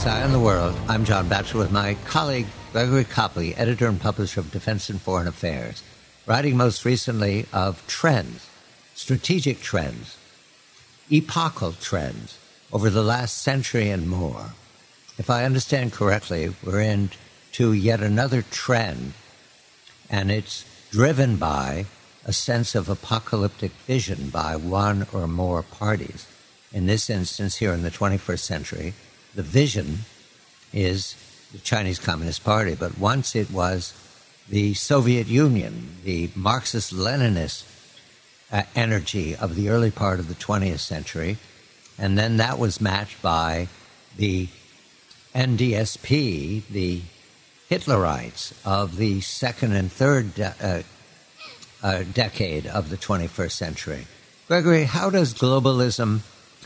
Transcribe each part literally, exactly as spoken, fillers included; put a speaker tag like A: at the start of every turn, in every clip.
A: Week's Eye on the World. I'm John Batchelor with my colleague Gregory Copley, editor and publisher of Defense and Foreign Affairs, writing most recently of trends, strategic trends, epochal trends over the last century and more. If I understand correctly, we're into yet another trend, and it's driven by a sense of apocalyptic vision by one or more parties. In this instance, here in the twenty-first century, the vision is the Chinese Communist Party, but once it was the Soviet Union, the Marxist-Leninist uh, energy of the early part of the twentieth century, and then that was matched by the N D S P, the Hitlerites of the second and third de- uh, uh, decade of the twenty-first century. Gregory, how does globalism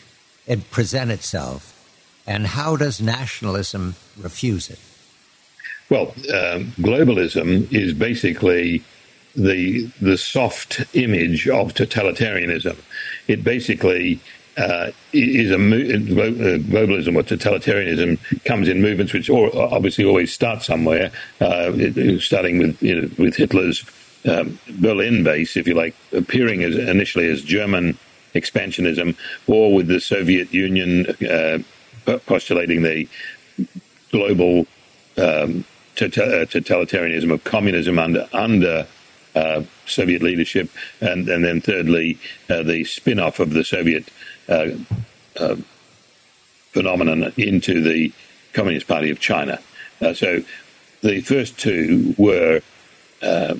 A: it present itself, and how does nationalism refuse it?
B: Well, um, globalism is basically the the soft image of totalitarianism. It basically uh, is a mo- globalism or totalitarianism comes in movements which obviously always start somewhere, uh, starting with you know, with Hitler's um, Berlin base, if you like, appearing as initially as German expansionism, or with the Soviet Union uh, postulating the global um, tota- totalitarianism of communism under under uh, Soviet leadership, and, and then thirdly uh, the spin-off of the Soviet uh, uh, phenomenon into the Communist Party of China. Uh, so the first two were uh,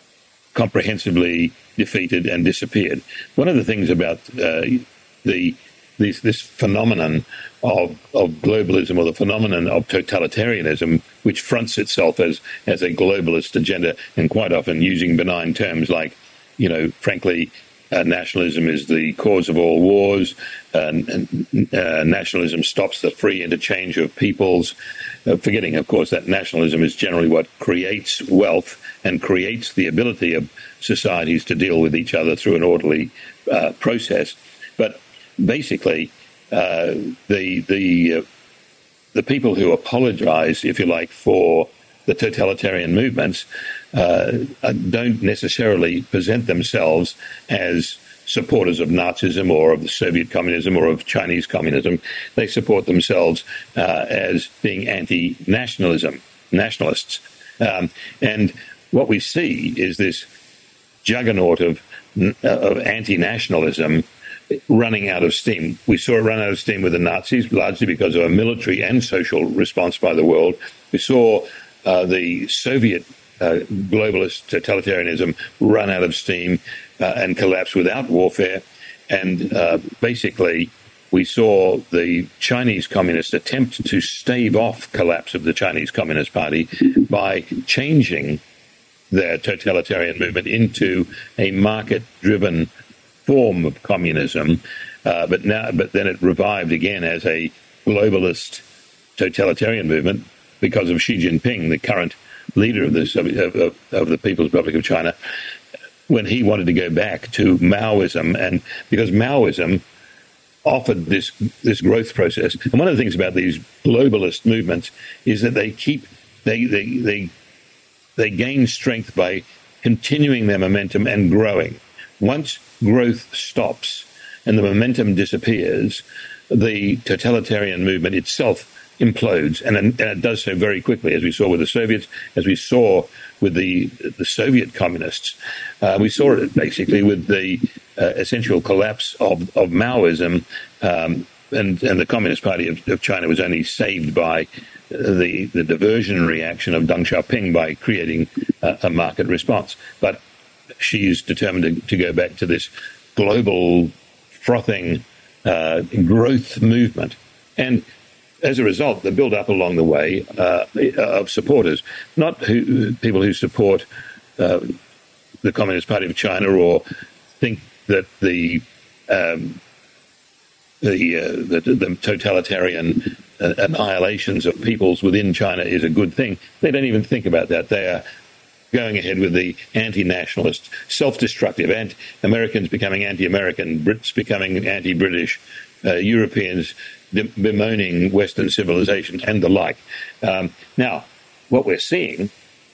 B: comprehensively defeated and disappeared. One of the things about uh, the this, this phenomenon of, of globalism, or the phenomenon of totalitarianism, which fronts itself as, as a globalist agenda, and quite often using benign terms like, you know, frankly, uh, nationalism is the cause of all wars, and, and uh, nationalism stops the free interchange of peoples, uh, forgetting, of course, that nationalism is generally what creates wealth and creates the ability of societies to deal with each other through an orderly uh, process. But basically, uh, the the uh, the people who apologize, if you like, for the totalitarian movements uh, don't necessarily present themselves as supporters of Nazism or of the Soviet communism or of Chinese communism. They support themselves uh, as being anti-nationalism, nationalists. Um, and what we see is this juggernaut of, of anti-nationalism running out of steam. We saw it run out of steam with the Nazis, largely because of a military and social response by the world. We saw uh, the Soviet uh, globalist totalitarianism run out of steam uh, and collapse without warfare. And uh, basically, we saw the Chinese communists attempt to stave off collapse of the Chinese Communist Party by changing their totalitarian movement into a market-driven form of communism, uh, but now, but then it revived again as a globalist totalitarian movement because of Xi Jinping, the current leader of the of, of, of the People's Republic of China, when he wanted to go back to Maoism, and because Maoism offered this this growth process. And one of the things about these globalist movements is that they keep they they they they gain strength by continuing their momentum and growing. Once growth stops and the momentum disappears, the totalitarian movement itself implodes, and, and it does so very quickly, as we saw with the Soviets, as we saw with the the Soviet communists. Uh, we saw it basically with the uh, essential collapse of, of Maoism, um, and, and the Communist Party of, of China was only saved by the, the diversionary action of Deng Xiaoping by creating uh, a market response. But she's determined to, to go back to this global frothing uh, growth movement. And as a result, the build-up along the way uh, of supporters, not who, people who support uh, the Communist Party of China or think that the um, the, uh, the the totalitarian uh, annihilations of peoples within China is a good thing. They don't even think about that. They are going ahead with the anti-nationalist, self-destructive, anti- Americans becoming anti-American, Brits becoming anti-British, uh, Europeans bemoaning Western civilization and the like. Um, now, what we're seeing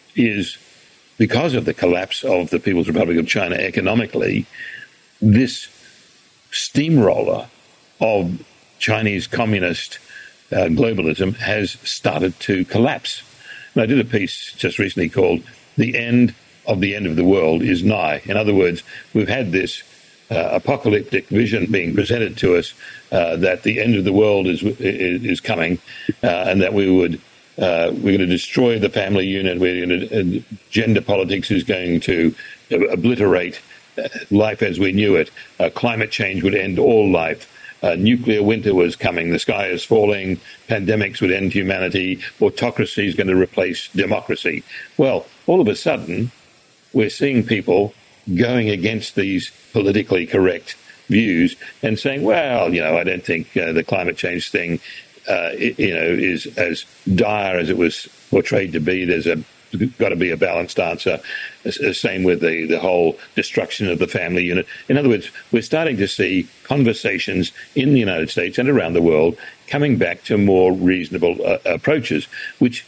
B: is, because of the collapse of the People's Republic of China economically, this steamroller of Chinese communist uh, globalism has started to collapse. And I did a piece just recently called "The End of the End of the World is Nigh." In other words, we've had this uh, apocalyptic vision being presented to us uh, that the end of the world is is, is coming, uh, and that we would uh, we're going to destroy the family unit. We're going to, uh, gender politics is going to obliterate life as we knew it. Uh, climate change would end all life. Uh, nuclear winter was coming. The sky is falling. Pandemics would end humanity. Autocracy is going to replace democracy. Well, all of a sudden, we're seeing people going against these politically correct views and saying, well, you know, I don't think uh, the climate change thing, uh, it, you know, is as dire as it was portrayed to be. There's a got to be a balanced answer. Same with the, the whole destruction of the family unit. In other words, we're starting to see conversations in the United States and around the world coming back to more reasonable uh, approaches, which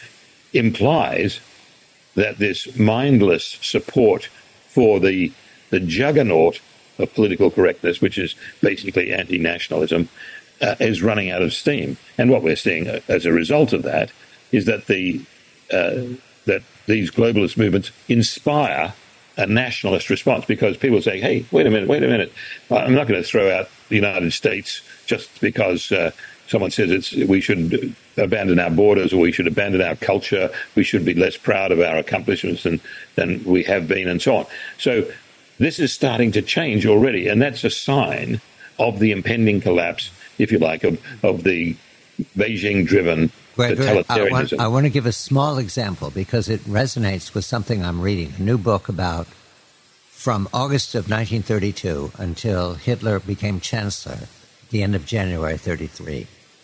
B: implies that this mindless support for the the juggernaut of political correctness, which is basically anti-nationalism, uh, is running out of steam. And what we're seeing as a result of that is that the uh, that these globalist movements inspire a nationalist response, because people say, hey, wait a minute, wait a minute. I'm not going to throw out the United States just because uh, someone says it's we should abandon our borders, or we should abandon our culture, we should be less proud of our accomplishments than, than we have been, and so on. So this is starting to change already, and that's a sign of the impending collapse, if you like, of, of the Beijing-driven
A: Gregory, I want, I want to give a small example because it resonates with something I'm reading, a new book about from August of nineteen thirty-two until Hitler became chancellor at the end of January thirty-three.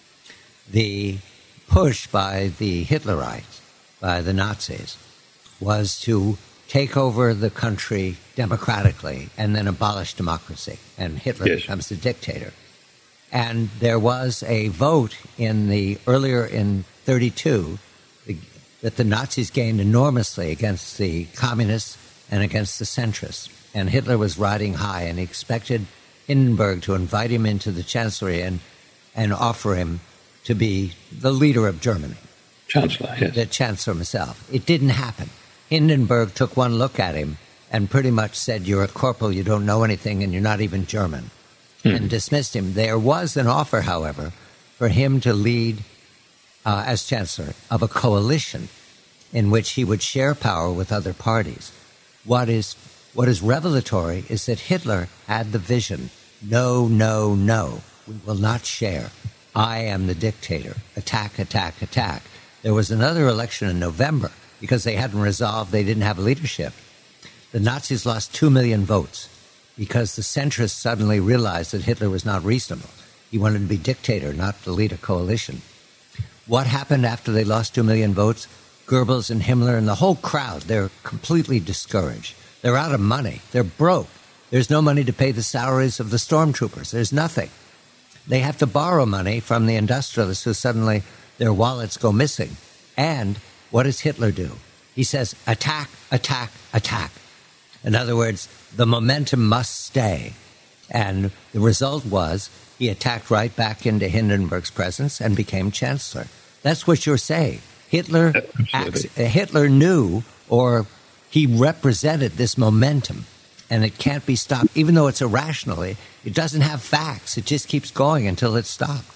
A: The push by the Hitlerites, by the Nazis, was to take over the country democratically and then abolish democracy, and Hitler yes. becomes the dictator. And there was a vote in the earlier in thirty-two the, that the Nazis gained enormously against the communists and against the centrists. And Hitler was riding high, and he expected Hindenburg to invite him into the chancellery and, and offer him to be the leader of Germany.
B: Chancellor, yes.
A: The chancellor himself. It didn't happen. Hindenburg took one look at him and pretty much said, you're a corporal, you don't know anything, and you're not even German. And dismissed him. There was an offer, however, for him to lead uh, as chancellor of a coalition in which he would share power with other parties. What is what is revelatory is that Hitler had the vision: no, no, no, we will not share. I am the dictator. Attack, attack, attack. There was another election in November because they hadn't resolved, they didn't have leadership. The Nazis lost two million votes. Because the centrists suddenly realized that Hitler was not reasonable. He wanted to be dictator, not to lead a coalition. What happened after they lost two million votes? Goebbels and Himmler and the whole crowd, they're completely discouraged. They're out of money. They're broke. There's no money to pay the salaries of the stormtroopers. There's nothing. They have to borrow money from the industrialists who suddenly their wallets go missing. And what does Hitler do? He says, attack, attack, attack. In other words, the momentum must stay. And the result was he attacked right back into Hindenburg's presence and became chancellor. That's what you're saying. Hitler, acts, Hitler knew, or he represented this momentum, and it can't be stopped. Even though it's irrationally, it doesn't have facts. It just keeps going until it's stopped.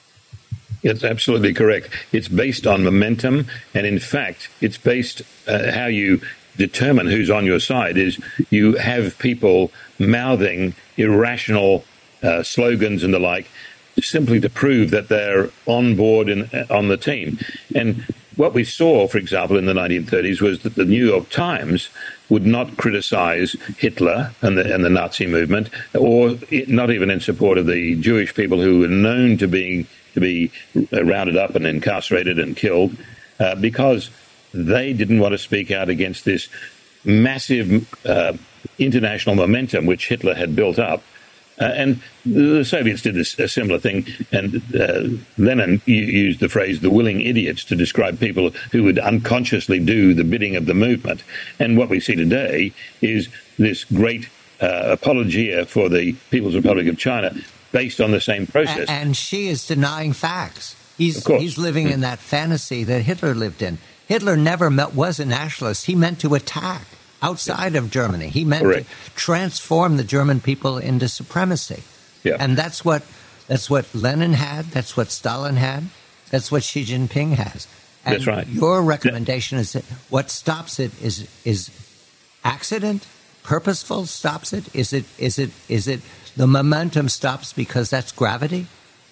B: It's absolutely correct. It's based on momentum, and in fact, it's based uh, how you determine who's on your side is you have people mouthing irrational uh, slogans and the like simply to prove that they're on board and on the team. And what we saw, for example, in the nineteen thirties was that the New York Times would not criticize Hitler and the, and the Nazi movement, or it, not even in support of the Jewish people who were known to be, to be rounded up and incarcerated and killed, uh, because they didn't want to speak out against this massive uh, international momentum which Hitler had built up, Uh, and the Soviets did this, a similar thing, and uh, Lenin used the phrase "the willing idiots" to describe people who would unconsciously do the bidding of the movement. And what we see today is this great uh, apologia for the People's Republic of China based on the same process.
A: And, and Xi is denying facts. He's he's living in that fantasy that Hitler lived in. Hitler never met, was a nationalist. He meant to attack outside of Germany. He meant Correct. to transform the German people into supremacy.
B: Yeah.
A: And that's what that's what Lenin had. That's what Stalin had. That's what Xi Jinping has. And
B: that's right.
A: Your recommendation is that what stops it is is accident, purposeful stops it? Is it is it is it the momentum stops because that's gravity?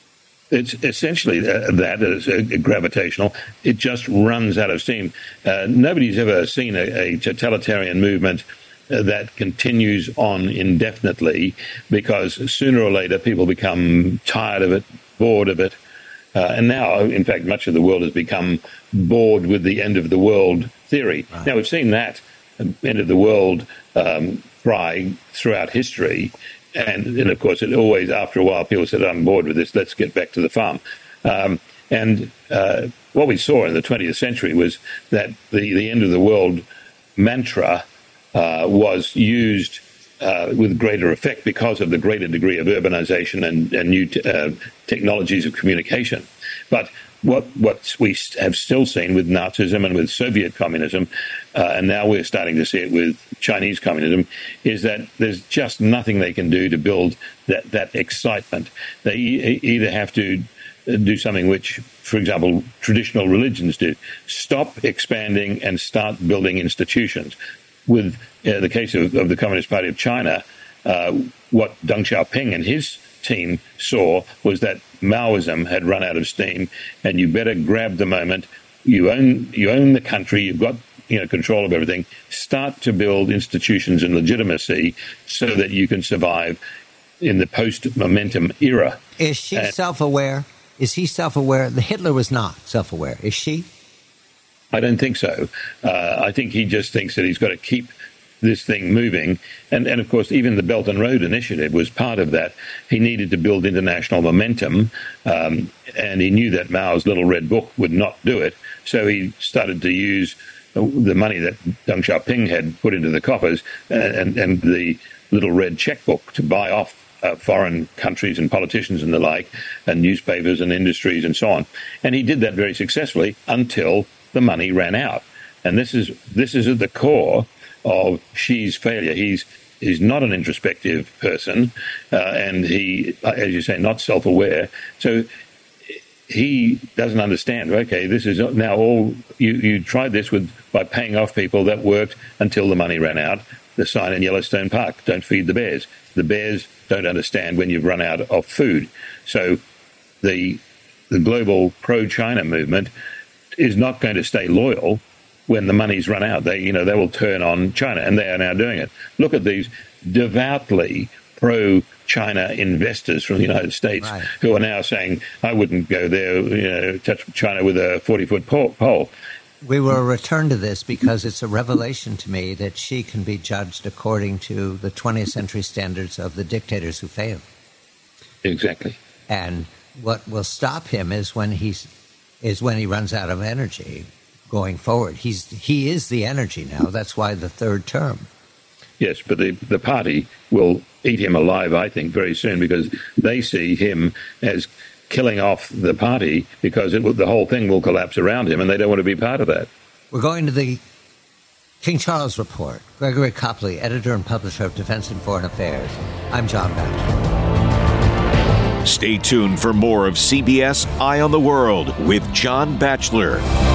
B: It's essentially that, it's gravitational. It just runs out of steam. Uh, nobody's ever seen a, a totalitarian movement uh, that continues on indefinitely, because sooner or later people become tired of it, bored of it. Uh, and now, in fact, much of the world has become bored with the end of the world theory. Right. Now, we've seen that end of the world um, cry throughout history. And, and, of course, it always, after a while, people said, I'm bored with this, let's get back to the farm. Um, and uh, what we saw in the twentieth century was that the, the end of the world mantra uh, was used uh, with greater effect because of the greater degree of urbanization and, and new t- uh, technologies of communication. But what what we have still seen with Nazism and with Soviet communism, uh, and now we're starting to see it with Chinese communism, is that there's just nothing they can do to build that, that excitement. They e- either have to do something which, for example, traditional religions do, stop expanding and start building institutions. With uh, the case of, of the Communist Party of China, uh, what Deng Xiaoping and his team saw was that Maoism had run out of steam, and you better grab the moment. You own you own the country. You've got you know control of everything. Start to build institutions and legitimacy so that you can survive in the post-momentum era.
A: Is she
B: and,
A: self-aware? Is he self-aware? The Hitler was not self-aware. Is she?
B: I don't think so. Uh, I think he just thinks that he's got to keep this thing moving. And, and, of course, even the Belt and Road Initiative was part of that. He needed to build international momentum, um, and he knew that Mao's Little Red Book would not do it. So he started to use the money that Deng Xiaoping had put into the coffers and, and, and the Little Red Checkbook to buy off uh, foreign countries and politicians and the like, and newspapers and industries and so on. And he did that very successfully until the money ran out. And this is this is at the core of Xi's failure. He's he's not an introspective person, uh, and he, as you say, not self-aware. So he doesn't understand. Okay, this is now all you. You tried this with by paying off people. That worked until the money ran out. The sign in Yellowstone Park: "Don't feed the bears." The bears don't understand when you've run out of food. So the the global pro-China movement is not going to stay loyal when the money's run out. They, you know, they will turn on China, and they are now doing it. Look at these devoutly pro-China investors from the United States right. who are now saying, I wouldn't go there, you know, touch China with a forty-foot pole.
A: We will return to this because it's a revelation to me that Xi can be judged according to the twentieth century standards of the dictators who failed.
B: Exactly.
A: And what will stop him is when he's is when he runs out of energy going forward. He's he is the energy now. That's why the third term.
B: Yes, but the the party will eat him alive, I think, very soon, because they see him as killing off the party, because it will, the whole thing will collapse around him, and they don't want to be part of that.
A: We're going to the King Charles Report. Gregory Copley, editor and publisher of Defense and Foreign Affairs. I'm John Batchelor.
C: Stay tuned for more of C B S Eye on the World with John Batchelor.